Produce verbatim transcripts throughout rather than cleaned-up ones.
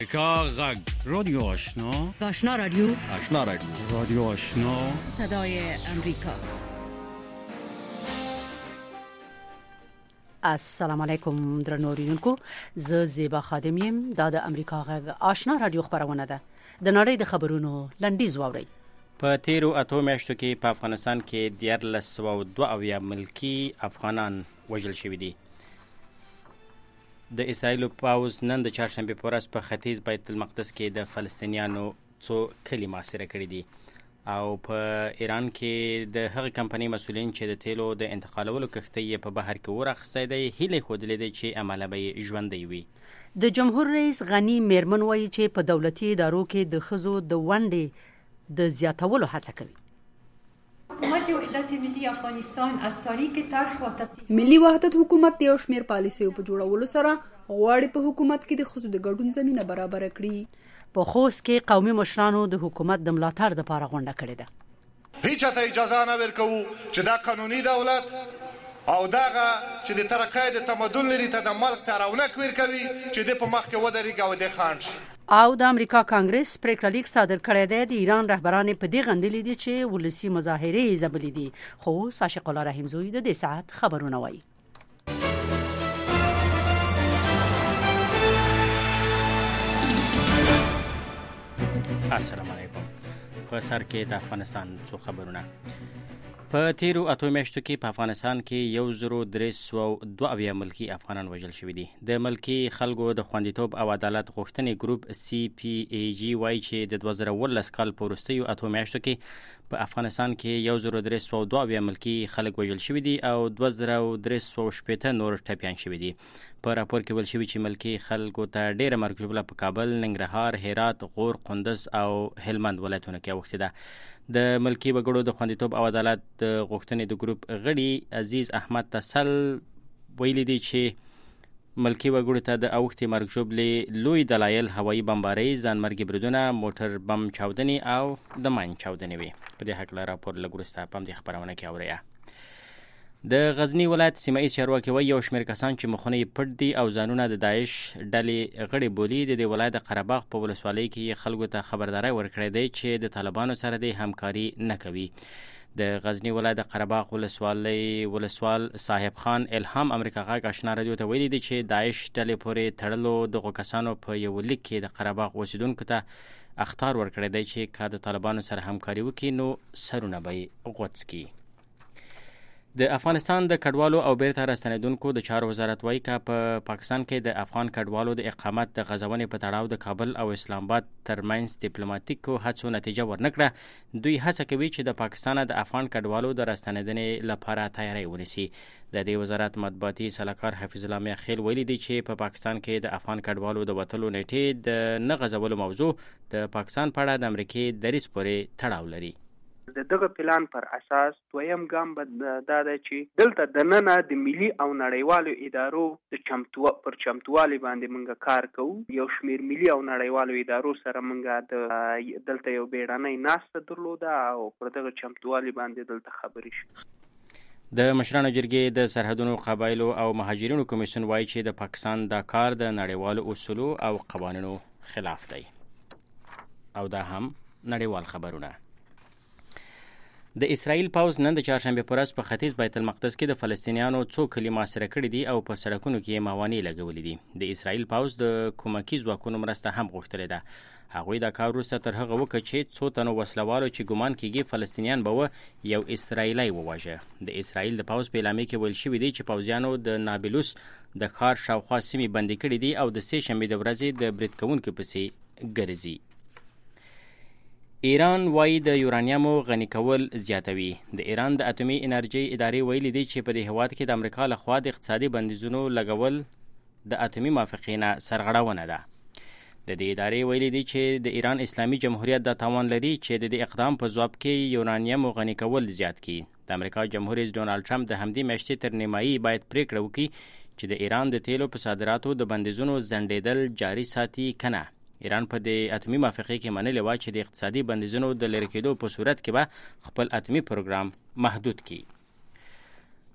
امریکا غږ رادیو آشنا آشنا رادیو آشنا رادیو رادیو آشنا صدای امریکا. السلام علیکم درنو اوریدونکو، زه زیبا خادم یم. دا د امریکا غږ آشنا رادیو خبرونه ده. د نړۍ د خبرونو لنډیز واورئ. په تیرو اتو میاشتو کې په افغانستان کې دیارلس سوه دوه اویا ملکي افغانان وژل شوي دي. د اسرائیلو پاوز نن د چهارشنبې په ورځ په ختیځ بیت المقدس کې د فلسطینیانو څو کلي محاصره کړي دي او په ایران کې د هغې کمپنۍ مسؤلین چې د تیلو د انتقالولو کښتۍ یې په بحر کې ورخصتی دی هیلې ښودلې دی چې عمله به یې ژوندی وي. د جمهور رئیس غني میرمن وایي چې په دولتي ادارو کې د ښځو د ونډې د زیاتولو هڅه کوي. حکومت وحدت ملی افغانستان از تاریخ طرح و تطبیق ملي وحدت حکومت د یو شمېر پالیسیو په جوړولو سره غواړي په حکومت کې د ښځو د ګډون زمینه برابره کړي. په خوست کې قومي مشرانو د حکومت د ملاتړ لپاره غونډه کړې ده. هیڅ ته اجازه نه ورکوو چې دا قانوني دولت او داغه چې د ترقۍ د تمدن لري ته د ملک ته رونق ورکوي چې د په مخ کې ودرېږي او د خان شي. او د امریکا کانګرس پریکړه لیک صادر کړی دی. د ایران رهبران په دې غندلي دي چې ولسی مظاهرې یې ځپلي دي. خو عاشق الله رحیمزوی د دې ساعت خبرونه وایي. السلام علیکم. په سر کې د افغانستان څو خبرونه. په تیرو اتو میاشتو کې په افغانستان کې یو زرو درې سوه دوه اویا ملکي افغانان وژل شوي دي. د ملکي خلکو د خوندیتوب او عدالت غوښتنې ګروپ سی پی ای جی وایي چې د دوه زره اوولس کال په وروستیو اتو میاشتو کې په افغانستان کې یو زرو درې سوه دوه اویا ملکي خلک وژل شوي دي او دوه زره درې سوه شپېته نور ټپیان شوي دي. په راپور کې ویل شوي چې ملکي خلکو ته ډیره مرګ ژوبله په کابل، ننګرهار، هرات، غور، کندز او هلمند ولایتونو کې اوښتې ده. د ملکي وګړو د خوندیتوب او عدالت د غوښتنې د ګروپ غړي عزیز احمد تسل ویلي دي چې ملکي وګړو ته د اوښتې مرګ ژوبلې لوی دلایل هوایي بمبارۍ، ځانمرګي بریدونه، موټر بم چاودنې او د ماین چاودنې وي. په دې هکله راپور لږ وروسته په همدې خپرونه کې اورئ. د غزني ولایت سیمه ایز چارواکي وایي یو شمېر کسان چې مخونه یې پټ دي او ځانونه د داعش ډلې غړي بولي د دې ولایت د قره باغ په ولسوالۍ کې خلکو ته خبرداری ورکړی دی چې د طالبانو سره د همکاري نه کوي. د غزني ولایت د قره باغ ولسوالۍ ولسوال صاحب خان الهام امریکا غږ آشنا رادیو ته ویلي دي چې داعش ډلې پورې تړلو دغو کسانو په یو لیک کې د قره باغ اوسیدونکو ته اخطار ورکړی دی چې که د طالبانو سره همکاري وکړي نو سرونه به یې غوڅ کړي. د افغانستان د کډوالو او بیرته راستنیدونکو د چارو وزارت وایي که په پا پاکستان کې د افغان کډوالو د اقامت د غځونې په تړاو د کابل او اسلام آباد ترمنځ ډیپلوماټیکو هڅو نتیجه ورنکړه، دوی هڅه کوي چې د پاکستان د افغان کډوالو د راستنیدنې لپاره تیاری ونیسي. د دې وزارت مطبوعاتي سلاکار حفیظ الله میاخیل ویلي دی چې په پا پاکستان کې د افغان کډوالو د وتلو نیټې د نه غځولو موضوع د پاکستان په اړه د امریکې دریځ پورې تړاو لري. د دغه پلان پر اساس دویم ګام به دا ده چې دلته دننه د ملي او نړیوالو ادارو د چمتو پر چمتووالي باندې موږ کار کوو. یو شمېر ملي او نړیوالو ادارو سره موږ د دلته یو بیړنۍ ناسته درلوده او پر دغه چمتووالي باندې دلته خبرې شوې. د مشرانو جرګې د سرحدونو، قبایلو او مهاجرینو کمیسیون وایي چې د پاکستان دا کار د نړیوالو اصولو او قوانینو خلاف دی. او دا هم نړیوال خبرونه. د اسرائیل پاوز نن د چهارشنبې په ورځ په ختیځ بیت المقدس کې د فلسطینیانو څو کلي محاصره کړي دي او په سړکونو کې یې موانع لګولي دي. د اسرائیل پاوز د کومکي ځواکونو مرسته هم غوښتلې ده. هغوی دا کار وروسته تر هغه وکړه چې څو تنو وسلوالو چې ګمان کېږي فلسطینیان به و یو اسرائیلی وواژه. د اسرائیل د پاوز په اعلامیه کې ویل شوي دي چې پوځیانو د نابلوس د ښار شاوخوا سیمې بندي کړي دي او د سې شنبې د ورځې د برید کوونکو پسې ګرځي. ایران وایي د یورانیمو غني کول زیاتوي. د ایران د اټومي انرژۍ ادارې ویلي دي چې په دې هېواد کې د امریکا لخوا د اقتصادي بندیزونو لګول د اټومي موافقې نه سرغړونه ده. د دې ادارې ویلي دي چې د ایران اسلامي جمهوریت دا توان لري چې د دې اقدام په ځواب کې یورانیمو غني کول زیات کړي. د امریکا جمهور رئیس ډونالډ ټرمپ د همدې میاشتې تر نیمایي باید پریکړه وکړي چې د ایران د تیلو په صادراتو د بندیزونو ځنډېدل جاري ساتي که نه. ایران په دې اټومي موافقې کې منلې وه چې د اقتصادي بندیزونو د لرې کېدو په صورت کې به خپل اټومي پروګرام محدود کړي.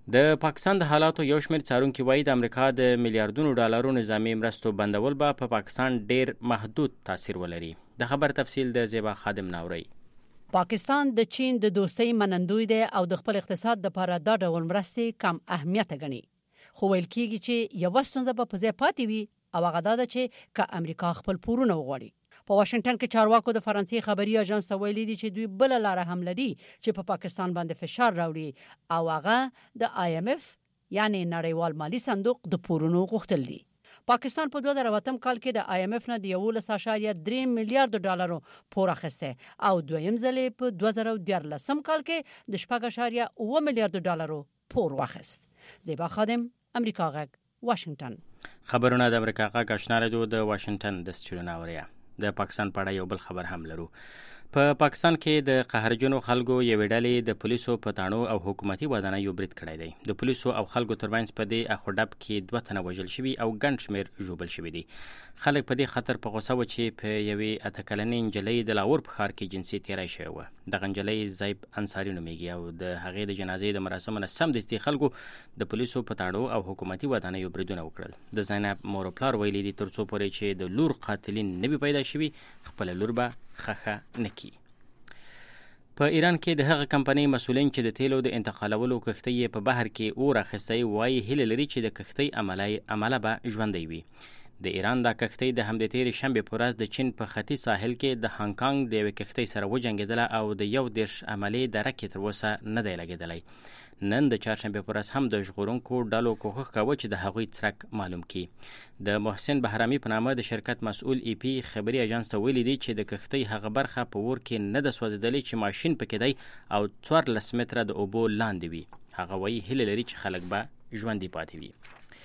د پاکستان د حالاتو یو شمېر څارونکي وایي د امریکا د میلیارډونو ډالرو نظامي مرستو بندول به په پاکستان ډیر محدود تاثیر ولري. د خبر تفصیل د زیبا خادم ناوري. پاکستان د چین د دوستۍ منندوی دی او د خپل اقتصاد لپاره دا ډول مرستې کم اهمیت غني. خو ویل کېږي چې یو ستونزه به په ځای پاتې وي او هغه دا ده چې که امریکا خپل پورونه وغواړي. په واشنگټن کې چارواکو د فرانسې خبري اژانس ته ویلي دي چې دوی بل لاره هم لري چې په پاکستان باندې فشار راوړي او هغه د آی ایم ایف یعنی نړیوال مالی صندوق د پورونو غوښتل دي. پاکستان په دوه زره اووه کال کې د آی ایم ایف نه د یولس اعشاریه درې میلیارډ ډالرو پور اخیسته او دویم ځل په دوه زره دیارلس کال کې د شپږ اعشاریه اووه میلیارډ ډالرو پور واخیست. زیبا خادم، امریکا غږ، واشنگټن. خبرونه د امریکا غږ آشنا رادیو د واشنگټن د سټډیو ناوریا. د پاکستان په اړه یو بل خبر هم لرو. په پا پاکستان کې د قهرجنو خلکو یوې ډلې د پولیسو په تاڼو او حکومتي ودانیو برید کړی دی. د پولیسو او خلکو ترمنځ په دې اخوډب کې دوه تنه وژل شوي او ګڼ شمېر ژوبل شوي دي. خلک په دې خطر په غوسه و چې په یوې اته کلنې نجلۍ د لاهور په ښار کې جنسي تېری شوی و. دغه نجلۍ زیب انصاري نومیږي او د هغې د جنازې د مراسمو نه سمدستي خلکو د پولیسو په تاڼو او حکومتي ودانیو بریدونه وکړل. د زینب مور او پلار ویلي دي تر څو پورې چې د لور قاتلین نه وي پیدا شوي خپله لور به خښه نه کړي. په ایران کې د هغه کمپنۍ مسؤلین چې د تیلو د انتقالولو کښتۍ په بحر کې اور اخیستی وایي هیله لري چې د کښتۍ عمله به ژوندی وي. د ایران دا کښتۍ د همدې تېرې شنبې په ورځ د چین په ختیځ ساحل کې د هانګ کانګ د یوې کښتۍ سره وجنګېدله او د یو دېرش عملې درک یې تر اوسه نه دی لګېدلی. نن د چهارشنبې په ورځ هم د ژغورونکو ډلو کوښښ کاوه چې د هغوی څرک معلوم کړي. د محسن بهرامي په نامه د شرکت مسؤل ای پی خبري اژانس ته ویلي دي چې د کښتۍ هغه برخه په اور کې نه ده سوځېدلې چې ماشین پکې دی او څوارلس متره د اوبو لاندې وي. هغه وایي هیله لري چې خلک به ژوندي پاتې وي.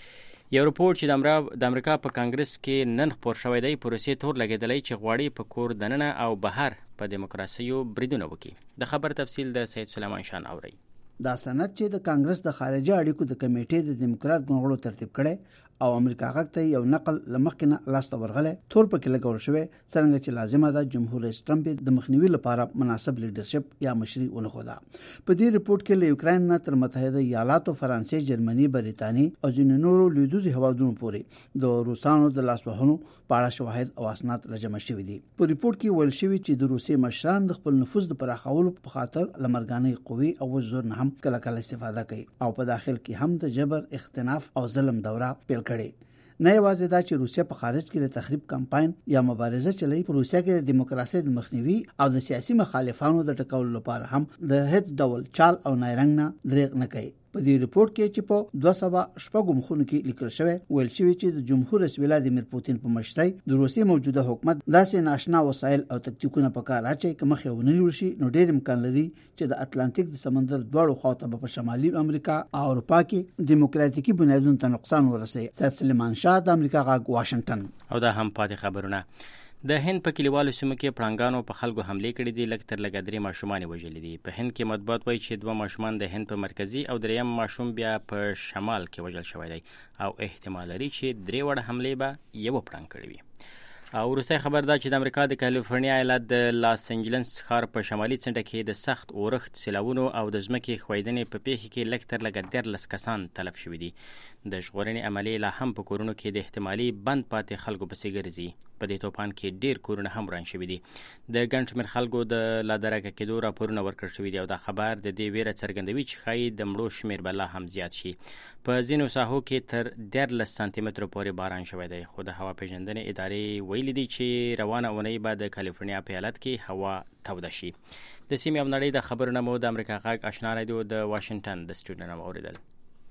یو رپورټ چې د امریکا په کانګرس کې نن خپور شوی دی په روسیې تور لګېدلی چې غواړي په کور دننه او بهر په دیموکراسیو بریدونه وکړي. د خبر تفصیل د سید سلیمان شان اوري. دا سند چې د کانګرس د خارجه اړیکو د کمیټې د دیموکرات ګوندونو ترتیب کړي او امریکا غږ ته یو نقل لمخکنه لاس ته ورغله تور پکې لګول شوی څنګه چې لازمه ده جمهور رئیس ټرمپ د مخنیوي لپاره مناسب لیډرشپ یا مشري ونه خوده. په دې رپورت کې له یوکرين نه تر متحده ایالاتو، فرانسې، جرمني، بریتانیا او ځینو نورو لویدیځو هیوادونو پورې د روسانو د لاسوهنو په اړه شواهد او اسناد راجمع شوي دي. په رپورت کې ویل شوی چې د روسي مشران د خپل نفوذ د پراخولو په خاطر لمرګانې قوي او زور نه هم کله کله استفاده کوي او په داخل کې هم د جبر، اختناف او ظلم دوره پیل کړي. نه یوازې دا چې روسیا په خارج کې د تخریب کمپاین یا مبارزه چلوي، په روسیا کې د دیموکراسي د مخنیوي او د سیاسي مخالفانو د ټکولو لپاره هم د هیڅ ډول چال او نایرنګ نه دریغ نه کوي. په دې رپورت کې چې په دوه سوه شپږ مخونو کې لیکل شوی ویل شوی چې د جمهور رئیس ولادیمیر پوتین په مشرۍ د روسي موجوده حکومت داسې ناشنا وسایل او تکتیکونه په کار اچي چې مخ یې ونه نیول شي نو ډېر امکان لري چې د اتلانتیک د سمندر دواړو خواته په شمالي امریکا او اروپا کې دیموکراتیکي بنیادونو ته نقصان ورسوي. سید سلیمان شاه، د امریکا غږ، واشنگټن. او دا هم پاتې خبرونه. د هند په کلیوالو سیمو کې پړانګانو په خلکو حملې کړې دي. لږ تر لږه درې ماشومان وژلي دي. په هند کې مطبوعات وایي چې دوه ماشومان د هند په مرکزي او دریم ماشوم بیا په شمال کې وژل شوی دی او احتمال لري چې درې وړه حملې به یو پړانګ کړی وي. او وروستی خبر دا چې د امریکا د کالیفورنیا ایالت د لاس انجلس ښار په شمالي څنډه کې د سخت اورښت، سیلاوونو او د ځمکې ښویدنې په پیښې کې لږ تر لږه دیارلس کسان تلف شوي دي. د ژغورنې عملې لا هم په کورونو کې د احتمالي بند پاتې خلکو پسې ګرځي. په دې توپان کې ډیر کورونه هم وران شوي دي. د ګڼ شمېر خلکو د لا درکه کېدو راپورونه ورکړل شوي دي او دا خبر د دې ویره څرګندوي چې ښایي د مړو شمېر به لا هم زیات شي. په ځینو ساحو کې تر دیارلس سانتي مترو پورې باران شوی دی، خو د هوا پیژندنې ادارې ویلي دي چې روانه اونۍ به د کالیفورنیا په ایالت کې هوا توده شي. د سیمې او نړۍ د خبرونه مو د امریکا غږ آشنا رادیو د واشنگټن د سټوډیو نه واوریدل.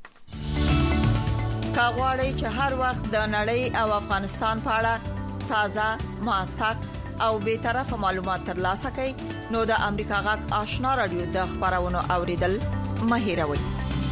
کا غواړئ چې هر وخت د نړۍ او افغانستان په اړه تازه، موثق او به طرفه معلومات ترلاسه کړئ نو د امریکا غږ آشنا رادیو د خبرونو اوریدل مه هېروئ.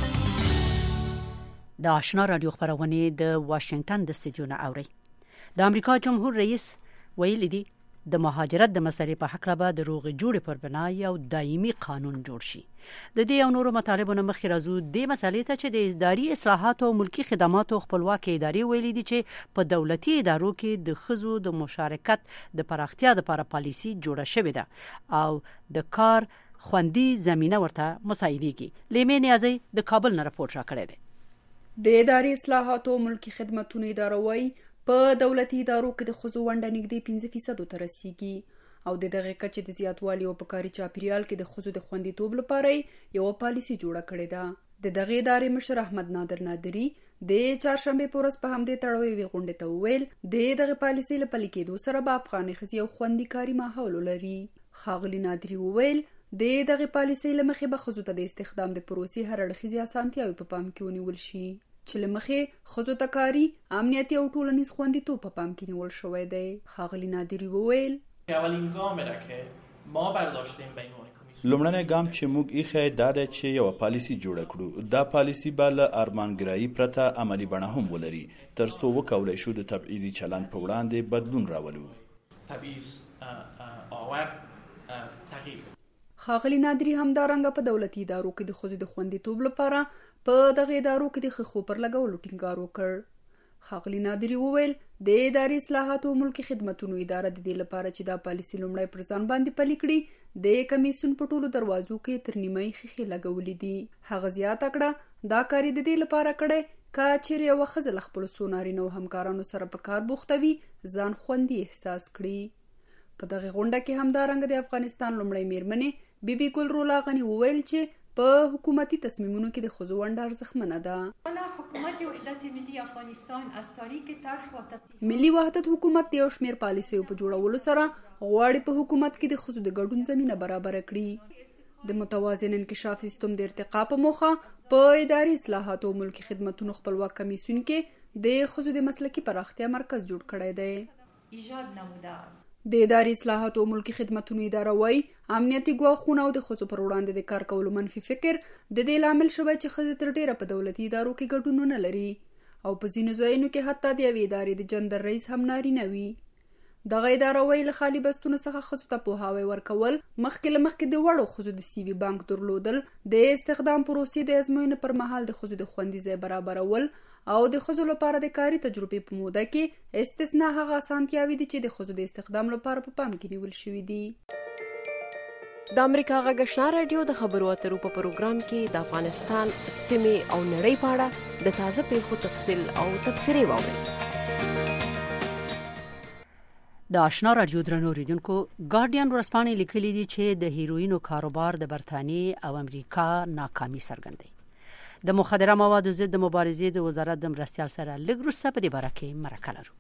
د آشنا رادیو خبرونه د واشنگټن د سټډیو نه اوري. د امریکا جمهور رئیس ویلي دي د مهاجرت د مسلې په حق له د روغ جوړ پر بنا یو دایمي قانون جوړ شي. د دې او نورو مطالبو نه مخې راځو د مسلې ته چې د اداري اصلاحات او ملکی خدماتو خپلواکي ادارې ویلي دي چې په دولتي ادارو کې د ښځو د مشارکت د پراختیا لپاره پالیسي جوړه شوې ده او د کار خوندي زمينه ورته مساعدېږي. لیمې نیازی د کابل نه راپورټ راکړی دی. د اداري اصلاحاتو او ملکي خدمتونو اداره وايي په دولتي ادارو کې د ښځو ونډه نږدې پنځه فیصدو ته رسیږي او د دغه کچې د زیاتوالي او په کاري چاپیریال کې د ښځو د خوندیتوب لپاره یوه پالیسي جوړه کړې ده. د دغه ادارې مشر احمد نادر نادري د چهارشنبې په ورځ په همدې تړاو یوې غونډې ته وویل د دغه پالیسۍ له پلي کېدو سره به افغانې ښځې یو خوندي کاري ماحول ولري. ښاغلي نادري وویل د دغه پالیسۍ له مخې به ښځو ته د استخدام د پروسې هر اړخیزې اسانتیاوې په پام کې ونیول شي چې له مخې ښځو ته کاري، امنیتي او ټولنیز خوندیتوب په پام کې نیول شوی دی. ښاغلي نادري وویل اولین ګام را که ما برداشتیم به عنوان لومړنی ګام چې موږ ایښی دا دی چې یوه پالیسي جوړه کړو. دا پالیسي به له ارمانګرایي پرته عملي بڼه هم ولري تر څو وکولی شو د تبعیضي چلند په وړاندې بدلون راولو. تبعیض آور تغییر. ښاغلي نادري همدارنګه په دولتي ادارو کې د ښځو د خوندیتوب لپاره په دغه ادارو کې د ښځو پر لګولو ټینګار وکړ. ښاغلي نادري وویل د اداري اصلاحاتو او ملکي خدمتونو اداره د دې لپاره چې دا پالیسي لومړی پر ځان باندې پلي کړي د کمیسیون په ټولو دروازو کې تر نیمۍ ښیښې لګولې دي. هغه زیاته کړه دا کار د دې لپاره کړی که چیرې یوه ښځه له خپلو څو نارینهو همکارانو سره په کار بوخته وي ځان خوندي احساس کړي. په دغه غونډه کې همدارنګه د افغانستان لومړۍ میرمنې بی بی ګل رولا غني وویل چې په حکومتي تصمیمونو کې د ښځو ونډه ارزښتمنه ده. حکومت وحدت ملی افغانستان از تاریخ طرح و ملي وحدت حکومت د یو شمېر پالیسیو په جوړولو سره غواړي په حکومت کې د ښځو د ګډون زمینه برابره کړي. د متوازن انکشاف سیستم د ارتقا په موخه په اداري اصلاحاتو او ملکي خدمتونو خپلواک کمیسیون کې د ښځو د مسلکي پراختیا مرکز جوړ کړی دی. ایجاد نموده است. د اداري اصلاحاتو او ملکي خدمتونو اداره وايي امنیتي ګواښونه او د ښځو پر وړاندې د کار کولو منفي فکر د دې لامل شوی چې ښځې تر ډیره په دولتي ادارو کې ګډون ونه لري او په ځینو ځایونو کې حتی د یوې ادارې د جندر رئیس هم نارینه وي. دغه اداره وايي له خالي بستونو څخه ښځو ته پوهاوی ورکول، مخکې له مخکې د وړو ښځو د سی وي بانک درلودل، د استخدام پروسې د ازموینې پر مهال د ښځو د خوندي ځای برابرول او د ښځو لپاره د کاري تجربې په موده کې استثنا هغه اسانتیاوې دي چې د ښځو د استخدام لپاره په پام کې نیول شوي دي. د امریکا غږ آشنا رادیو د خبرو اترو په پروګرام کې د افغانستان سیمې او نړۍ په اړه د تازه پیښو تفصیل او تبصرې واورئ. د آشنا رادیو درنو اوریدونکو، ګارډین ورځپاڼې لیکلي دي چې د هیروینو کاروبار د برتانیې او امریکا ناکامي څرګندوي. د مخدره موادو ضد د مبارزې د وزارت د مرستیال سره لږ وروسته په دې باره کې مرکه لرو.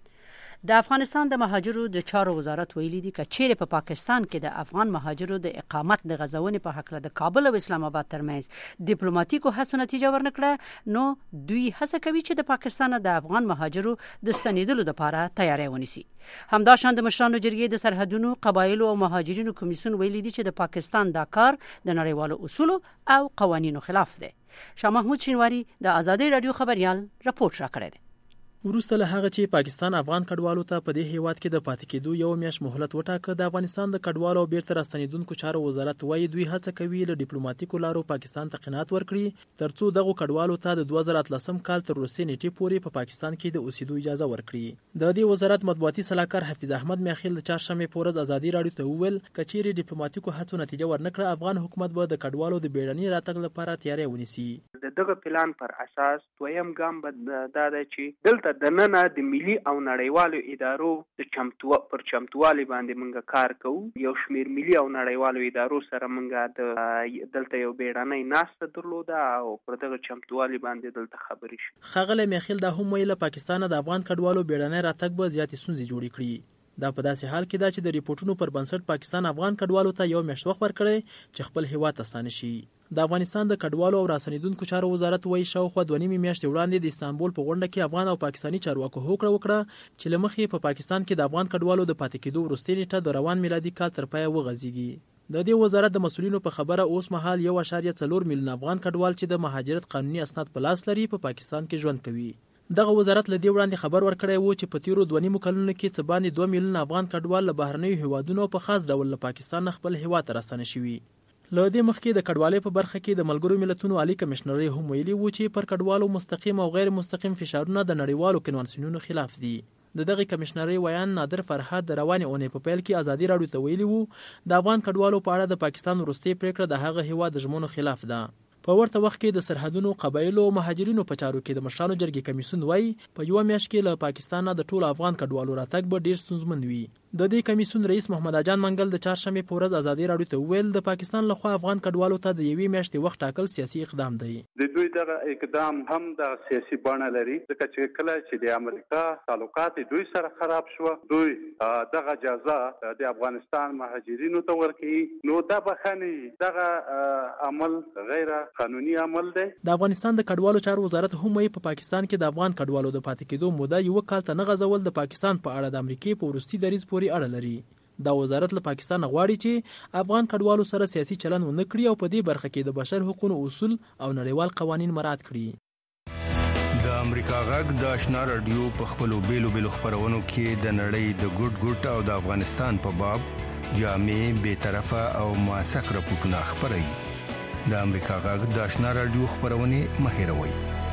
د افغانستان د مهاجرو د چارو وزارت ویلي دي چې چیرې په پاکستان کې د افغان مهاجرو د اقامت د غځونې په هکله د کابل او اسلام آباد ترمنځ ډیپلوماټیکو هڅو نتیجه ورنکړه، نو دوی هڅه کوي چې د پاکستان د افغان مهاجرو د ستنېدلو لپاره تیاری ونیسي. همداشان د مشرانو جرګې د سرحدونو، قبایلو او مهاجرینو کمیسیون ویلي دي چې د پاکستان دا کار د نړیوالو اصولو او قوانینو خلاف دی. شاه محمود شینواری د آزادۍ رادیو خبريال راپورټ راکړی دی. وروسته له هغه چې پاکستان افغان کډوالو ته په دې هیواد کې د پاتې کېدو یو میاشت مهلت وټاکه، د افغانستان د کډوالو او بیرته راستنېدونکو چارو وزارت وايي دوی هڅه کوي له ډیپلوماټیکو لارو پاکستان ته قناعت ورکړي ترڅو دغه کډوالو ته د دوه زره اتلسم کال تر وروستۍ نیټې پورې په پا پاکستان کې د اوسېدو اجازه ورکړي. د دې وزارت مطبوعاتي سلاکار حفیظ احمد میاخیل د چهارشنبې په ورځ آزادۍ رادیو ته وویل که چیرې ډیپلوماټیکو هڅو نتیجه ورنکړه، افغان حکومت به د کډوالو د بیړني راتګ لپاره تیاری ونیسي. د دغه پلان پر اساس دویم ګام به دا دی چې دلته دننه د ملي او نړیوالو ادارو د چمتو پر چمتووالي باندې موږ کار کوو. یو شمېر ملي او نړیوالو ادارو سره موږ د دلته یو بیړنۍ ناسته درلوده او پر دغه چمتووالي باندې دلته خبرې شو. ښاغلی میاخیل دا هم ویل پاکستان د افغان کډوالو بیړنۍ راتګ به زیاتې ستونزې جوړې کړي. دا په داسې حال کې ده چې د ریپورټونو پر بنسټ پاکستان افغان کډوالو ته یو میاشت وخت ورکړی چې خپل هیواد ته ستانه شي. د افغانستان د کډوالو او راستنېدونکو چارو وزارت وایي شاوخوا دوه نیمې میاشتې وړاندې د استانبول په غونډه کې افغان او پاکستاني چارواکو هوکړه وکړه چې له مخې په پاکستان کې د افغان کډوالو د پاتې کېدو وروستۍ نیټه د روان میلادي کال تر پایه وغځېږي. د دې وزارت د مسؤلینو په خبره اوس مهال یو اعشاریه څلور میلیون افغان کډوال چې د مهاجرت قانوني اسناد په لاس لري په پا پاکستان کې ژوند کوي. دغه وزارت له دې وړاندې خبر ورکړی و چې په تیرو دوه نیمو کلونو کې څه باندې دوه میلیون افغان کډوال له بهرنیو هیوادونو په خاص ډول له پاکستان نه خپل هیواد ته راستانه شوي. له دې مخکې د کډوالۍ په برخه کې د ملګرو ملتونو عالی کمشنرۍ هم ویلي و چې پر کډوالو مستقیم او غیر مستقیم فشارونه د نړیوالو کنوانسیونونو خلاف دي. د دغه کمشنري ویان نادر فرهاد د روانې اونۍ په پیل کې ازادي راډیو ته ویلي وو د افغان کډوالو په اړه د پاکستان وروستۍ پریکړه د هغه هیواد د ژمنو خلاف ده. په ورته وخت کې د سرحدونو قبایلو او مهاجرینو په چارو کې د مشرانو جرګې کمیسیون وایي په یوه میاشت کې له پاکستان د ټولو افغان کډوالو راتګ به ډیر ستونزمن وي. د دې کمیسیون رئیس محمد اجان منګل د چهارشنبې په ورځ ازادي راډیو ته وویل د پاکستان لخوا افغان کډوالو ته د یوې میاشتې وخت ټاکل سیاسي اقدام دی. د دوی دغه اقدام هم د سیاسي بڼه لري ځکه چې کله چې د امریکا تعلقات دوی سره خراب شو دوی دغه جزا د افغانستان مهاجرینو ته ورکړي نو دا بخني دغه عمل غیر قانوني عمل دی. د افغانستان د کډوالو چارو وزارت هم وايي په پاکستان کې د افغان کډوالو د پاتې کېدو موده یو کال ته نه غځول د پاکستان په اړه د امریکای په وروستي دریځ پورې اړه لري. دا وزارت له پاکستان غواړي چې افغان کډوالو سره سیاسي چلند ونه کړي او په دې برخه کې د بشر حقوقو اصول او نړیوال قوانین مراعات کړي. د امریکا غږ د آشنا رادیو په خپلو بیلو بیلو خبرونو کې د نړۍ د ګډ ګډ او د افغانستان په باب جامع بے طرفه او موثق راپورټونه خبري. د امریکا غږ د آشنا رادیو خبرونه مهیروي.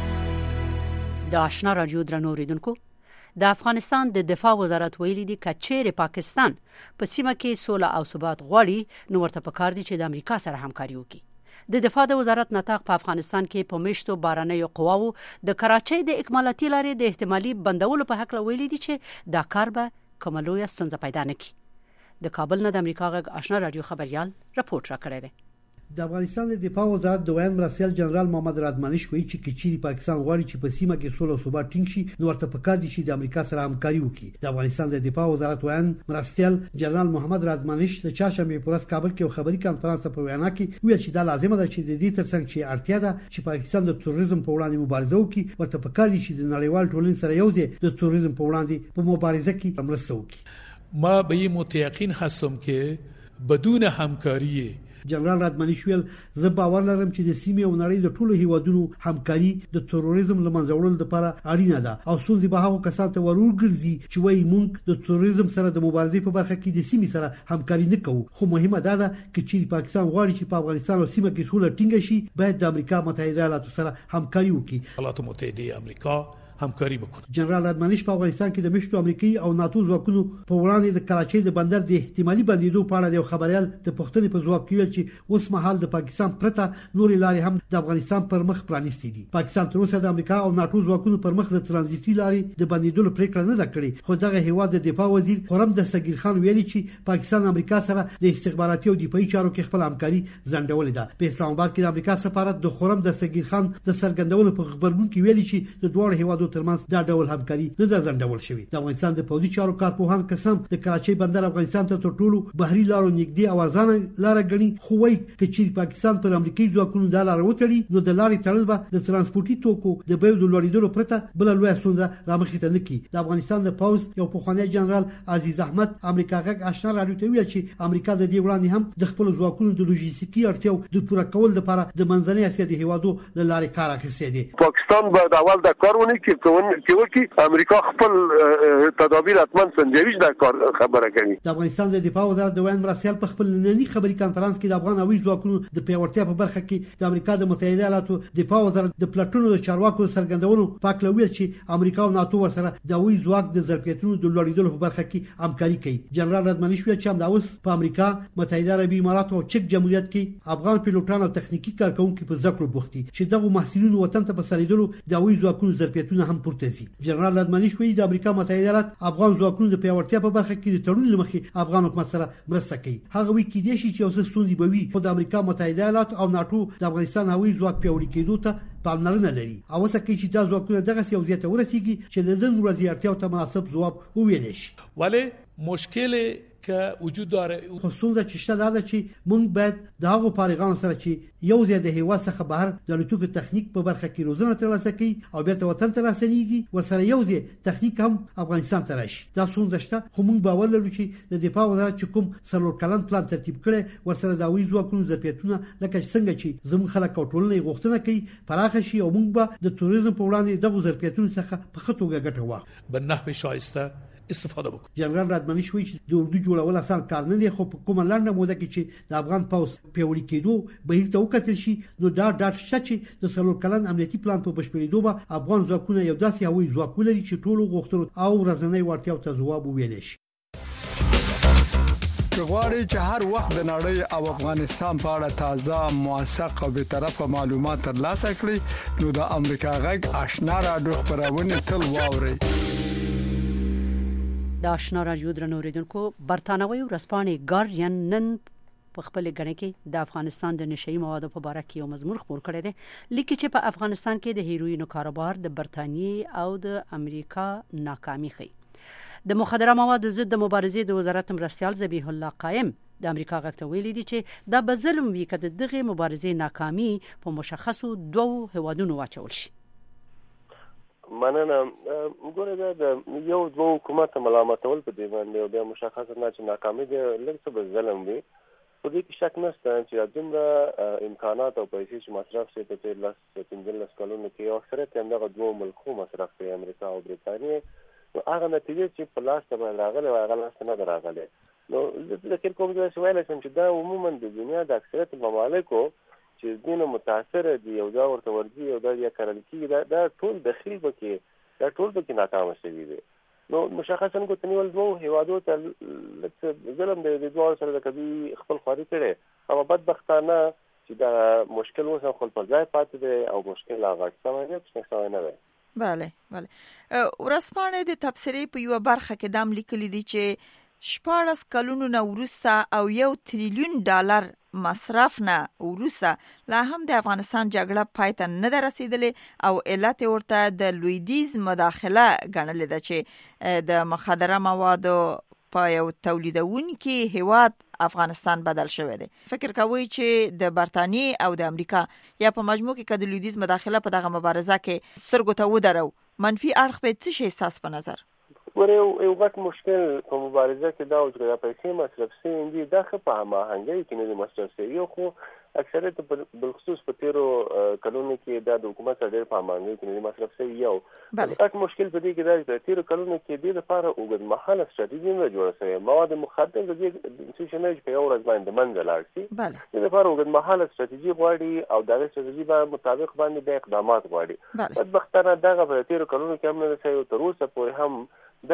د آشنا رادیو درنو ریدونکو د افغانستان د دفاع وزارت ویلي دی چې چیرې پاکستان په سیمه کې سوله او ثبات غواړي نو ورته پکار دي چې د امریکا سره همکاري وکړي. د دفاع د وزارت نطاق په افغانستان کې په مشتو بارنیو قواو د کراچۍ د اکمالاتي لارې د احتمالي بندولو په حق ویلي دي چې دا کار به کومه لویه ستونزه پیدا نه کړي. د کابل نه د امریکا غږ آشنا رادیو خبريال رپورټ راکړی دی. د افغانستان د دفاع وزارت د ویان مرستیال جنرال محمد رادمانش وایي چې کچيري پاکستان غواړي چې په سیمه کې سوله او ثبات ټینګ شي نو ورته پکار دي چې د امریکا سره همکاري وکړي. د افغانستان د دفاع وزارت ویان مرستیال جنرال محمد رادمانش د چهارشنبه په ورځ کابل کې خبري کانفرنس په وینا کې ویل چې دا لازمه ده چې د دې ترڅنګ چې اړتیا ده چې پاکستان د تروریزم په وړاندې مبارزه وکړي ورته پکار دي چې د نړیوال ټولنې سره یوځای د تروریزم په وړاندې په مبارزه کې مرسته وکړي. ما به این متيقن هستم که بدون همکاری جنرال رادمانش ویل زه باور لرم چې د سیمې او نړۍ د ټولو هیوادونو همکاري د تروریزم لمنځه وړلو لپاره اړینه ده او څنګه به هغه کسان ته ورورګرځي چې وایي موږ د تروریزم سره د مبارزې په برخه کې د سیمې سره همکاري نه کوو. خو مهمه ده چې پاکستان غواړي چې په افغانستان او سیمه کې سوله ټینګه شي باید د امریکا متحده ایالاتو سره همکاري وکړي. ایالات متحده امریکا همکاري وکړي. جنرال رادمانش په افغانستان کې د مشتو امریکایي او ناتو ځواکونو په وړاندې د کراچۍ د بندر د احتمالي بندیدو په اړه د خبريال د پښتنې په ځواب کې ویل چې اوس مهال د پاکستان پرته نورې لارې هم د افغانستان پر مخ پرانیستې دي. پاکستان تر اوسه د امریکا او ناتو ځواکونو پر مخ د ترانزیتي لارې د بندیدلو پریکړه نه ده کړې. خو دغه هیواد د دفاع وزیر خرم دستگیر خان ویلي چې پاکستان امریکا سره د استخباراتي او دفاعي چارو کې خپل همکاري ځنډولې ده. په اسلام آباد کې د امریکا سفارت د خرم دستگیر خان د سرګندونو په خبرګون کې ویلي چې د دوه هیوادو ترمنځ دا ډول همکاري نه ده ځنډول شوې. د افغانستان د پوځي چارو کارپوهان قسم د کراچۍ بندر افغانستان ته تر ټولو بحري لارو نږدې او ارزانه لار غني خو وايي چې پاکستان پر امریکایي ځواکونو د لار وټړي نو د لارې تړل به د ترانسپورتي توکو د بیو د لوړېدلو پرته بل لوی ستونزه رامخې ته نه کی. د افغانستان د پوځ یو پخوانی جنرال عزیز احمد امریکا غږ آشنا راډیو ته ویل چې امریکا د دې وړاندې هم د خپل ځواکونو د لوجستیکي اړتیاو د پوره کول لپاره د منځنۍ اسیا د هیوادو له لارې کار اخیستی دی. پاکستان به د اول د کارونه کې امریکا خپل تدابیر حتما سنجوي د کار خبره کوي. د افغانستان د دفاع وزارت د ویان مرستیال په خپل نننی خبري کانفرنس کې د افغان هوایي ځواکونو د پیاوړتیا په برخه کې د امریکا د متحده ایالاتو دفاع وزارت د پلاټونو د چارواکو سرګندونو پاک لویل چې امریکا او ناتو ورسره د هوایي ځواک د ظرفیتونو د لوړېدلو په برخه کې همکاري کوي. جنرال رادمانش ویل چې همدا اوس په امریکا متحده عربي امارات او چک جمهوریت کې افغان پیلوټان او تخنیکی کارکونکو په ذکر بوختي چې دغه محصولونو وطن ته په سریدلو د هوایي ځواکونو ظرفیتونه هم پورته شي. جنرال رادمانش ویل د امریکا متحده ایالات افغان ځواکونو د پیاوړتیا په برخه کې د تړون لمخې افغان حکومت سره مرسته کوي. هغه وی کې دي چې اوس ستونزې به وي خو د امریکا متحده ایالات او ناتو د افغانستان هوایي ځواک پیاوړي کېدو ته پاملرنه لري. او څه کې چې دا ځواکونه دغه سیاست ورسیږي چې د نن ورځې اړتیاو ته مناسب ځواب وویل شي. ولی مشکل که وجود داره خصوصا چې شته دا چې مونږ باید د هغو فارغانو سره چې یو ځای د هیواد څخه بهر د الوتکو تخنیک په برخه کې روزنه ترلاسه کړي او بیرته وطن ته راستنیږي ورسره یو ځای تخنیک هم افغانستان ته راشي. دا څومره شته خو مونږ باور لرو چې د دفاع وزارت چې کوم څلور کلن پلان ترتیب کړي ورسره د هوایي ځواکونو ظرفیتونه لکه څنګه چې زموږ خلک او ټولنه غوښتنه کوي پراخه شي او مونږ به د توریزم په وړاندې دغه ظرفیتونو څخه په ښه توګه ګټه واخلو. به نحو شایسته استفاده وکړو. جنرال رادمنی شوی چې د اردو جوړول اسان کار نه دی، خو په کومه لنډه موده کې چې د افغان پوځ پیاوړي کېدو بهیر ته وکتل شي نو دا ډاټ شته چې د څلور کلن امنیتي پلان په بشپړېدو به افغان ځواکونه یو داسې هوایي ځواک ولري چې ټولو غوښتنو او ورځنۍ وړتیاو ته ځواب وویلی شي. که غواړئ چې هر وخت د نړۍ او افغانستان په اړه تازه، موثق او بی‌طرفه معلومات ترلاسه کړئ نو د امریکا غږ آشنا راډیو خپرونه تل واورئ. د آشنا راډیو درنو اوریدونکو، برتانوي ورځپاڼې ګارډین نن په خپل غنې کې د افغانستان د نشئی موادو په اړه کې یو مضمون خپور کړی دی، لیکي چې په افغانستان کې د هیروینو کاروبار د برتانیې او د امریکا ناکامي ښيي. د مخدره موادو ضد د مبارزې د وزارت مرستیال ذبیح الله قائم د امریکا غږ ته ویلي دي چې دا به ظلم وي که د دغې مبارزې ناکامي په مشخصو دوو هیوادونو واچول شي. مننه. ګوره دا د یو دوه حکومت ملامتول په دې باندې او بیا مشخصه نه چې ناکامي دی لږ څه به ظلم وي. په دې کې شک نشته چې دومره امکانات او پیسې چې مصرف شي په تېر لس پنځلس کلونو کې اکثریت یې همدغه دوو ملکو مصرف کوي، امریکا او بریتانیې. نو هغه نتیجه چې په لاس ته باندې راغلی او هغه لاس ته نه ده راغلی. نو زه فکر کوم چې ویلی شم چې دا عموما د دنیا د اکثریت ممالکو چې دینه متاثره دي او دا ورته ورځي او دا یا کرل کېږي دا ټول دخیل پکې دا ټول پکې ناکامه شوي دي. نو مشخصا ګوته نیول دوو هیوادو ته لږ ظلم دی، د دواړو سره د کبي خپل خواري کړی، اما بدبختانه چې دا مشکل اوس هم خپل پر ځای پاتې دی او مشکل لا غټ شوی دی، کوچنی شوی نه دی. بله بله. ورځپاڼې د تبصرې په یوه برخه کې دا هم لیکلي دي چې شپاړس کلونو نه وروسته او یو تریلیون ډالر مصرف نه وروسته لا هم د افغانستان جګړه پای ته نه ده رسېدلې او علت یې ورته د لویدیځ مداخله ګڼلې ده چې د مخدره موادو په یو تولیدونکي هیواد افغانستان بدل شوی دی. فکر کوي چې د برتانیې او د امریکا یا په مجموع کې که د لویدیځ مداخله په دغه مبارزه کې سترګو ته ودرو، منفي اړخ به څه شي ستاسو په نظر؟ ګوره یو غټ مشکل په مبارزه کې دا و چې دا پیسې مصرف شوي دي دا ښه په هماهنګۍ کې نه دي مصرف شوي، خو اکثریت بالخصوص په تیرو کلونو کې دا د حکومت سره ډېر په هماهنګۍ کې نه دي مصرف شوي. یو غټ مشکل په دې کې دا چې په تیرو کلونو کې دې لپاره اوږدمهاله ستراتیژي نه جوړه شوې. مواد مخدر د دې څه شی نه چې په یو ورځ باندې د منځه لاړ شي، دې لپاره اوږدمهاله ستراتیژي غواړي او د هغې ستراتیژي باندې مطابق باندې بیا اقدامات غواړي. بدبختانه دغه په تیرو کلونو کې هم نه ده شوی، تر اوسه پورې هم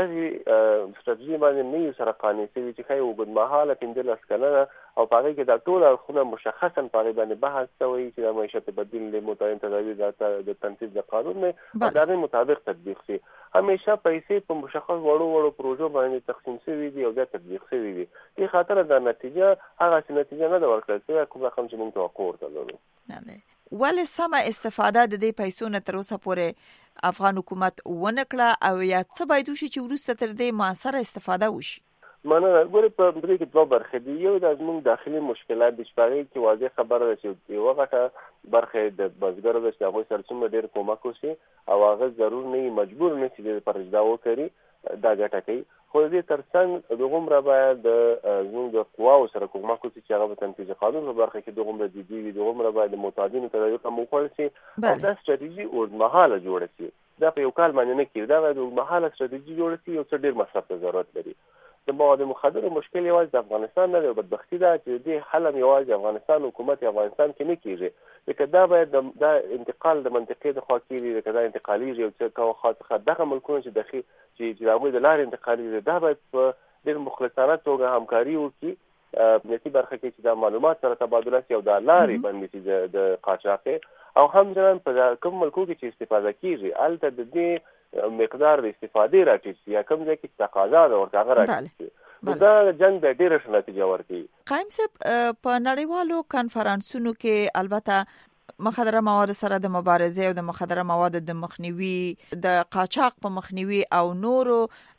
دغه ستراتیژي باندې نه یو سره قانع شوي چې ښایي اوږدمهاله پنځلس کلنه او په هغې کې دا ټول اړخونه مشخصا په هغې باندې بحث شوی چې د معیشت بدیل د متعین تدابیر د تنفیذ د قانون دی او د هغې مطابق تطبیق شي. همیشه پیسې په مشخص وړو وړو پروژو باندې تقسیم شوي دي او بیا تطبیق شوي دي. دې خاطره دا نتیجه هغسې نتیجه نه ده ورکړل شوې کوم رقم چې موږ توقع ورته لرو. ولې سمه استفاده د دې پیسو نه تر اوسه پورې افغان حکومت ونه کړه او یا څه باید وشي چې وروسته تر دې مؤثره استفاده وشي؟ مننه. ګورې په دې کې دوه برخې دي. یو دا زموږ داخلي مشکلات دي چې په هغې کې واضح خبره ده چې یوه غټه برخه د بزګرو ده چې د هغوی سره څومره ډېر کومک وشي او هغه ضرور نه وي مجبور نه شي دې لپاره چې دا وکړي، دا ګټه کوي. خو د دې تر څنګ دغومره باید زموږ د قواو سره کومک وشي چې هغه په تنفیذ قانون په برخه کې دغومره جدي وي، دغومره باید د معتادینو تدابیر هم وخوړل شي او دا ستراتیژي اوږدمهاله جوړه شي. دا په یو کال باندې نه کېږي، دا باید اوږدمهاله ستراتیژي جوړه شي، یو څه ډېر مصرف ته ضرورت لري. د مواد مخدرو مشکل یوازې د افغانستان نه دی، بدبختي ده چې د دې حل هم یوازې افغانستان حکومت افغانستان کې نه کېږي، ځکه دا باید دا انتقال د منطقې د خوا کېږي، ځکه دا انتقالېږي یو څه کوه خوا څخه دغه ملکونه چې دخي چې د هغوی د لارې انتقالېږي دا باید په ډېر مخلصانه توګه همکاري وکړي امنیتي برخه کې چې دا معلومات سره تبادله شي او دا لارې بندې شي د قاچاقۍ او همچنان په کوم ملکو کې چې استفاده کېږي هلته د دې مقدار د استفادې راټیټ شي یا کوم ځای کې تقاضا ده ورته هغه راټیټ شي. نو دا جنګ به ډېره ښه نتیجه ورکوي. قایم صاحب په نړیوالو کنفرانسونو کې البته مخدره موادو سره د مبارزې او د مخدره موادو د مخنیوي د قاچاق په مخنیوي او نورو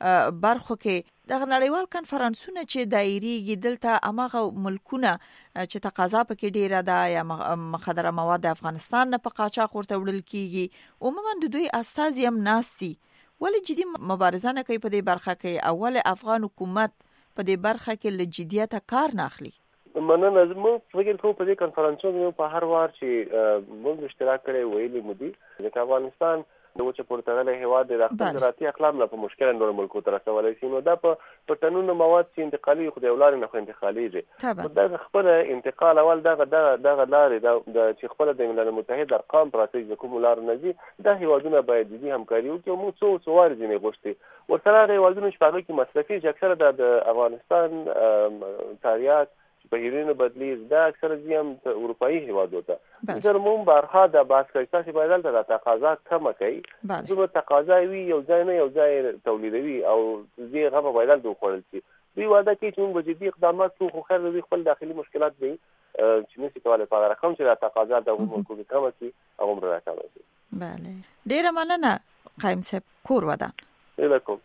برخو کې دغه نړیوال کنفرانسونه چې دایریږي دلته هماغه ملکونه چې تقاضا پکې ډیره ده یا مخدره مواد د افغانستان نه په قاچاق ورته وړل کیږي عموما د دوی استازي هم ناستي، ولې جدي مبارزه نه کوي په دې برخه کې او ولې افغان حکومت په دې برخه کې له جدیته کار نه اخلي؟ مننه. موږ فکر کوو په دې کنفرانسونو په هر وار چې موږ اشتراک کړی ویلي مو دي ځکه افغانستان د وچه پورتغالي هیواد د خپل زراعتي اقلام لا په مشکل نور ملکو تر رسولای شي نو دا په پټنونو مواد چې انتقالي خو د ولار نه خو انتقاليږي دا خپل انتقال اول دغه دغه دغه لارې د چې خپل د ملل متحد ارقام پراتیج د کوم لار نه دي دا هیوادونه باید دي همکاري وکړي او موږ څو څوار ځینې غوښتي ورسره هیوادونه چې هغه کې مصرفي چې اکثره د افغانستان تاریخ په هیرینو بدلی دا اکثر زیم اروپאי هیوادو ته زموږ بارها د باسکایستا چې بدل ته تقاضا کم کوي زموږ تقاضا وی یو ځای نه یو ځای تولیدوي او زی غو بدل دوه خپل شي دوی واده کوي چې موږ جدي اقدامات کوو خو خیر دوی خپل داخلي مشکلات دي چې نشي کولای په رقم چې د تقاضا د ملکو کم شي او عمر راکړي bale ډیر مننه قائم صاحب کور ودان وعلیکم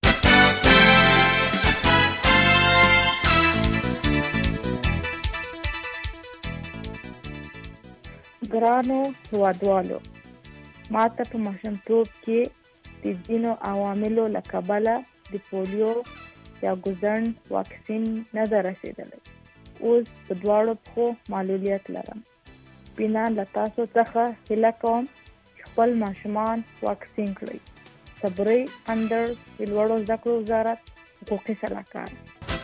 ګرانو هیوادوالو ما ته په ماشومتوب کې د ځینو عواملو له کبله د پولیو یا ګوزڼ واکسین نه ده رسېدلی اوس په دواړو پښو معلولیت لرم بنا له تاسو څخه هیله کوم چې خپل ماشومان واکسین کړئ صبري اندر د لوړو زده کړو وزارت حقوقي سلاکار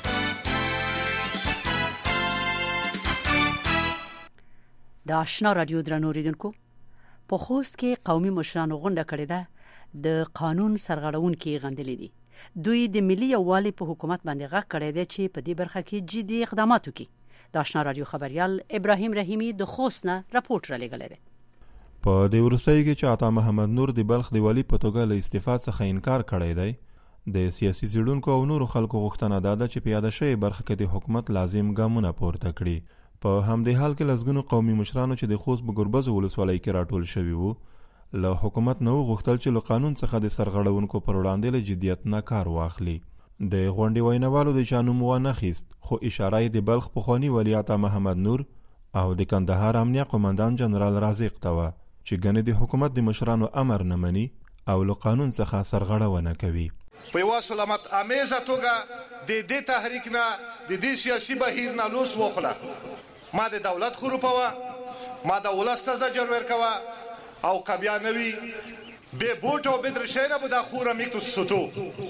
د آشنا رادیو درنو ریدونکو په خوست کې قومي مشرانو غونډه کړې ده د قانون سرغړونکي غندلې دي دوی د ملي یووالي په حکومت باندې غږ کړی دی چې په دې برخه کې جدي اقدامات وکړي د آشنا رادیو خبريال ابراهيم رحیمي د خوست نه راپورټ را لګلې ده په د ورسۍ کې چې عطا محمد نور د بلخ دی والی په توګه له استعفا څخه انکار کړی دی د سیاسي څېړونکو او نورو خلکو غوښتنه ده چې په یاد شوی برخه کې د حکومت لازم ګامونه پورته کړي په همدې حال کې لزګونو قومي مشرانو چې د خوست بګربز ولسوالۍ کې راټول شوي وو له حکومت نو غوښتل چې له قانون څخه د سرغړونکو پر وړاندې له جدیت نه کار واخلي د غونډې ویناوالو د چانوم ونه خیست خو اشاره د بلخ پخوانی ولی عطا محمد نور او د کندهار امنیه قومندان جنرال رازق ته و چې ګنې د حکومت د مشرانو امر نه مني او له قانون څخه سرغړونه کوي په یو سلامت امیزه توګه د دې تحریک نه د دې سیاسي بهیر نه لوس وخله ما د دولت خروپوه ما د ولس ته زجر ورکوه او کبیا نوی به بوټ او به درشینه به د خوره میک تو ستو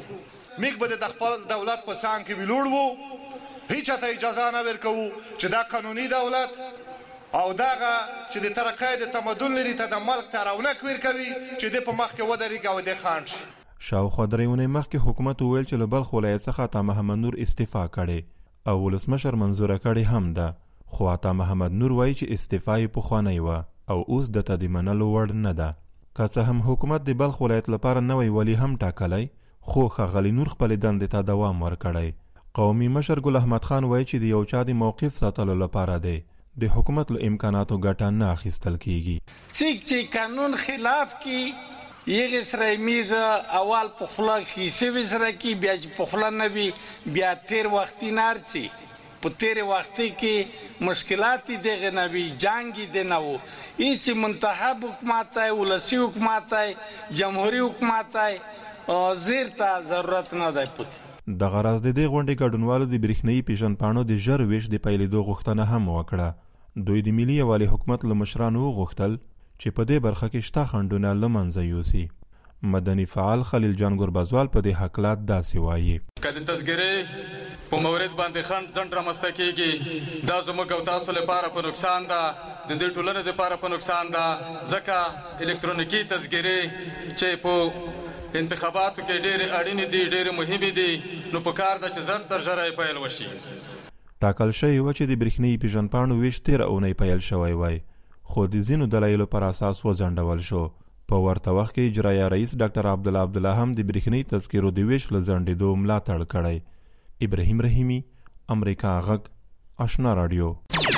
میک به د خپل دولت په څنګ کې ویلوړ وو هیڅ ته اجازه نه ورکوو چې دا قانوني دولت او داغه چې د ترقۍ د تمدن لري ته د ملک تراونه کوي کوي چې د په مخ کې ودرېږي او د خان شي شاوخوا درېونې مخکې حکومت وویل چې له بلخ ولایت څخه عطا محمد نور استعفا کړې او ولسمشر منظوره کړې هم ده خو عطا محمد نور وایي چې استعفا یې پخوانی وه او اوس د ته د منلو وړ نه ده که څه هم حکومت د بلخ ولایت لپاره نوی ولی هم ټاکلی خو ښاغلي نور خپلې دندې ته دوام ورکړی قومي مشر ګل احمد خان وایي چې د یو چا د موقف ساتلو لپاره دی د حکومت له امکاناتو ګټه نه اخیستل کیږي څوک چې قانون خلاف کی یغه سره میزه اول په خلا خیسه وسره کی بیا په خلا نه بي بیا تیر وختي نارسي په تیر وختي کې مشکلات دغه نبی جنگي د نو هیڅ منتخب حکومت ہے ولسی حکومت ہے جمهوریت حکومت ہے زیر ته ضرورت نه دی پته د غرض د دې غونډې ګډونوالو د برېښنايي پیژنپاڼو د ژر ویش د پیلېدو غوښتنه هم وکړه دوی د ملي یووالي حکومت له مشرانو وغوښتل چې په دې برخه کې شته خنډونه له منځه یوسي مدني فعال خلیل جان ګربزوال په دې حقلات داسې وایي کله تذکرې په مورید باندې خند ځنډ رامسته کیږي دا زموږ او تاسو لپاره په نقصان ده د دې ټولنې لپاره په نقصان ده ځکه الکترونیکي تذکرې چې په انتخاباتو کې ډېر اړین دي ډېر مهم دي نو په کار ده چې زر تر ژره پیل وشي ټاکل شوی و چې د برېښنايي پیژنپاڼو ویش تېره اونۍ پیل شوی وای خو د ځینو دلایلو پر اساس وځنډول شو په ورته وخت کې اجرایه رئیس ډاکټر عبدالله عبدالله هم د برېښنايي تذکرو د ویش له ځنډېدو ملاتړ کړی ابراهیم رحیمی امریکا غږ آشنا رادیو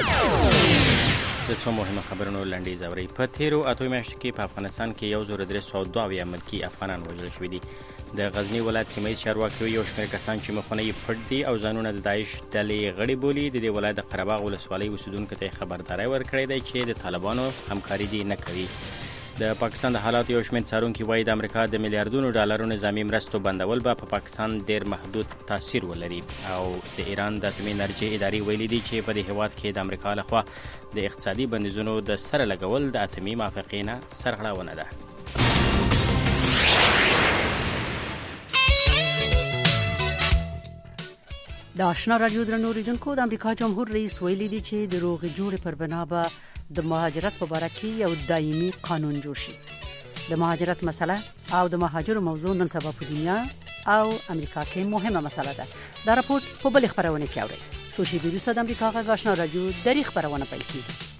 د څو مهمه خبرونو لنډیز اورئ په تیرو اتو میاشتو کې په افغانستان کې یو زر درې سوه دوه اویا ملکي افغانان وژل شوي دي د غزني ولایت سیمه ییز چارواکي یو شمېر کسان چې مخونه یې پټ دي او ځانونه د داعش ډلې غړي بولي د دې ولایت د قره باغ ولسوالۍ اوسېدونکو ته خبرداری ورکړی دی چې د طالبانو همکاري دې نه کوي د پاکستان د حالاتو یو شمېر څارونکي وایي د امریکا د میلیارډونو ډالرو نظامي مرستو بندول به په پاکستان ډېر محدود تاثیر ولري او د ایران د اتومي انرژۍ ادارې ویلي دي چې په دې هېواد کې د امریکا لخوا د اقتصادي بندیزونو د سره لګول د اتومي موافقې نه سرغړونه ده د آشنا رادیو درنو ریډونکو د امریکا جمهور رئیس ویلي دی چې د روغ جوړ پر بنا به د مهاجرت په اړه کې یو دایمي قانون جوړ شي. د مهاجرت مسله او د مهاجرو موضوع نن سبا په دنیا او امریکا کې مهمه مسله ده. دا راپورټ په بل خبرونه کې اوري. سوشي ویروس د امریکا غا آشنا رادیو د خبرونه پیل کیږي.